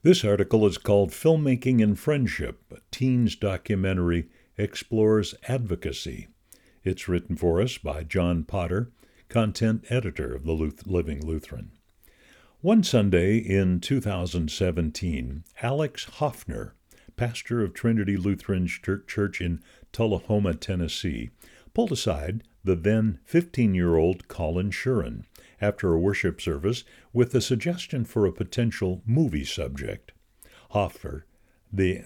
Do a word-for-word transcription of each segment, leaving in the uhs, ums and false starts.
This article is called Filmmaking and Friendship. A Teens Documentary Explores Advocacy. It's written for us by John Potter, content editor of the Luth- Living Lutheran. One Sunday in two thousand seventeen, Alex Hoffner, pastor of Trinity Lutheran Church in Tullahoma, Tennessee, pulled aside the then fifteen-year-old Colin Shuren after a worship service with a suggestion for a potential movie subject. Hoffner, the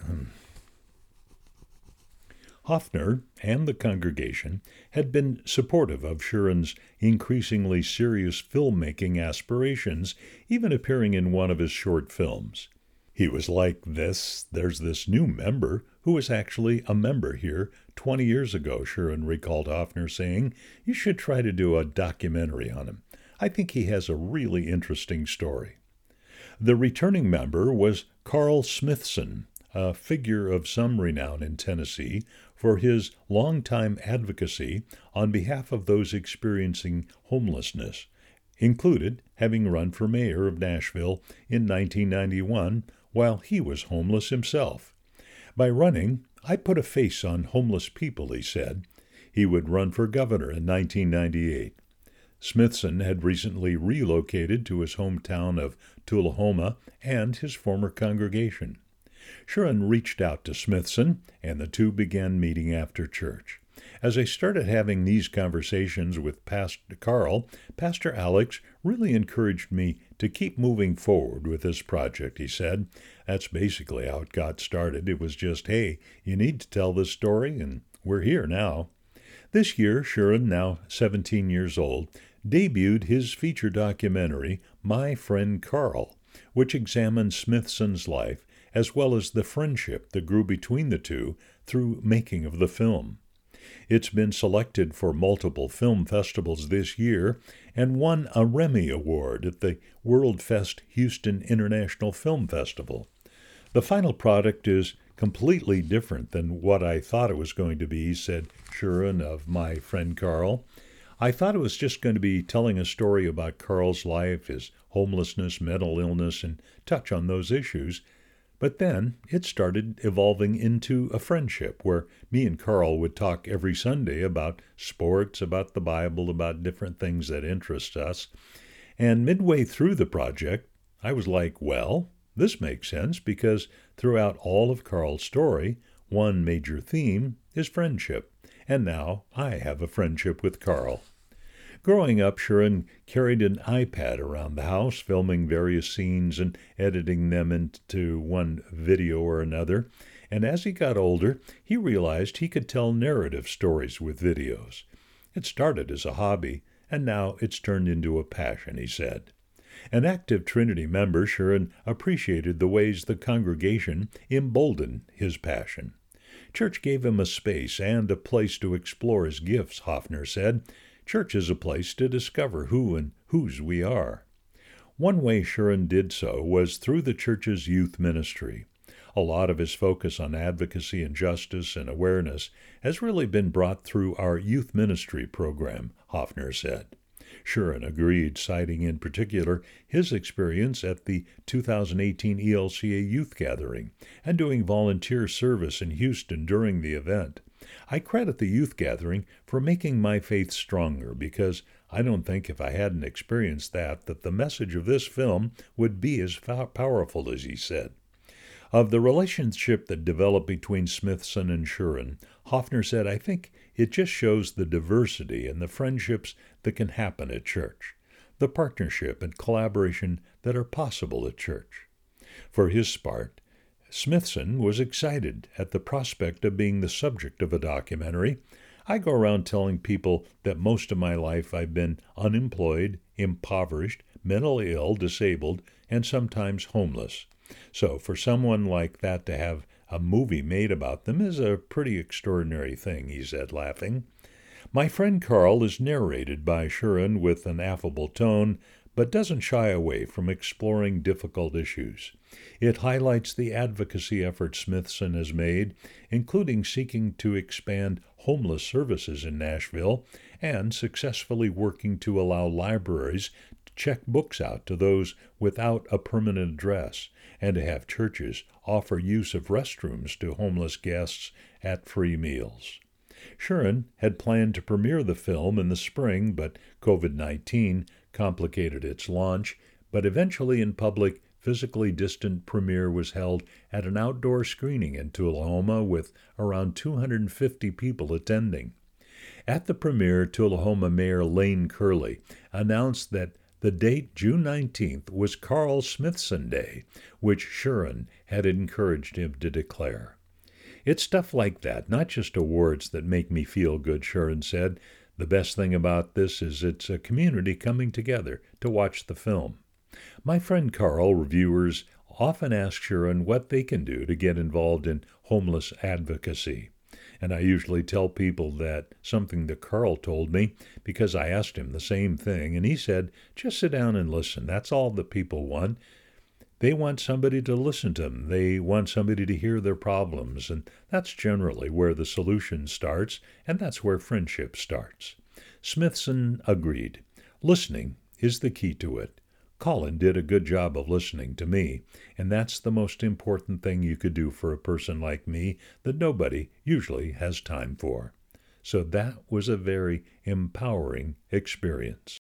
Hoffner and the congregation had been supportive of Shuren's increasingly serious filmmaking aspirations, even appearing in one of his short films. He was like this, there's this new member who was actually a member here twenty years ago, Shuren recalled Hoffner saying, you should try to do a documentary on him. I think he has a really interesting story. The returning member was Carl Smithson, a figure of some renown in Tennessee for his longtime advocacy on behalf of those experiencing homelessness, included having run for mayor of Nashville in nineteen ninety-one while he was homeless himself. By running, I put a face on homeless people, he said. He would run for governor in nineteen ninety-eight. Smithson had recently relocated to his hometown of Tullahoma and his former congregation. Shuren reached out to Smithson, and the two began meeting after church. As I started having these conversations with Pastor Carl, Pastor Alex really encouraged me to keep moving forward with this project, he said. That's basically how it got started. It was just, hey, you need to tell this story, and we're here now. This year, Shuren, now seventeen years old, debuted his feature documentary, My Friend Carl, which examines Smithson's life as well as the friendship that grew between the two through making of the film. It's been selected for multiple film festivals this year and won a Remy Award at the World Fest Houston International Film Festival. The final product is completely different than what I thought it was going to be, said Shuren of My Friend Carl. I thought it was just going to be telling a story about Carl's life, his homelessness, mental illness, and touch on those issues. But then it started evolving into a friendship where me and Carl would talk every Sunday about sports, about the Bible, about different things that interest us. And midway through the project, I was like, well, this makes sense because throughout all of Carl's story, one major theme is friendship. And now I have a friendship with Carl. Growing up, Shuren carried an iPad around the house, filming various scenes and editing them into one video or another. And as he got older, he realized he could tell narrative stories with videos. It started as a hobby, and now it's turned into a passion, he said. An active Trinity member, Shuren appreciated the ways the congregation emboldened his passion. Church gave him a space and a place to explore his gifts, Hoffner said. Church is a place to discover who and whose we are. One way Shuren did so was through the church's youth ministry. A lot of his focus on advocacy and justice and awareness has really been brought through our youth ministry program, Hoffner said. Shuren agreed, citing in particular his experience at the two thousand eighteen E L C A Youth Gathering and doing volunteer service in Houston during the event. I credit the youth gathering for making my faith stronger because I don't think if I hadn't experienced that, that the message of this film would be as powerful as he said. Of the relationship that developed between Smithson and Shuren, Hoffner said, I think it just shows the diversity and the friendships that can happen at church, the partnership and collaboration that are possible at church. For his part, Smithson was excited at the prospect of being the subject of a documentary. I go around telling people that most of my life I've been unemployed, impoverished, mentally ill, disabled, and sometimes homeless. So for someone like that to have a movie made about them is a pretty extraordinary thing, he said, laughing. My Friend Carl is narrated by Shuren with an affable tone, but doesn't shy away from exploring difficult issues. It highlights the advocacy efforts Smithson has made, including seeking to expand homeless services in Nashville and successfully working to allow libraries check books out to those without a permanent address, and to have churches offer use of restrooms to homeless guests at free meals. Shuren had planned to premiere the film in the spring, but COVID nineteen complicated its launch, but eventually in public, physically distant premiere was held at an outdoor screening in Tullahoma with around two hundred fifty people attending. At the premiere, Tullahoma Mayor Lane Curley announced that the date, June nineteenth, was Carl Smithson Day, which Shuren had encouraged him to declare. It's stuff like that, not just awards, that make me feel good, Shuren said. The best thing about this is it's a community coming together to watch the film. My friend Carl, reviewers often ask Shuren what they can do to get involved in homeless advocacy. And I usually tell people that something that Carl told me because I asked him the same thing, and he said, just sit down and listen. That's all the people want. They want somebody to listen to them. They want somebody to hear their problems, and that's generally where the solution starts, and that's where friendship starts. Smithson agreed. Listening is the key to it. Colin did a good job of listening to me, and that's the most important thing you could do for a person like me that nobody usually has time for. So that was a very empowering experience.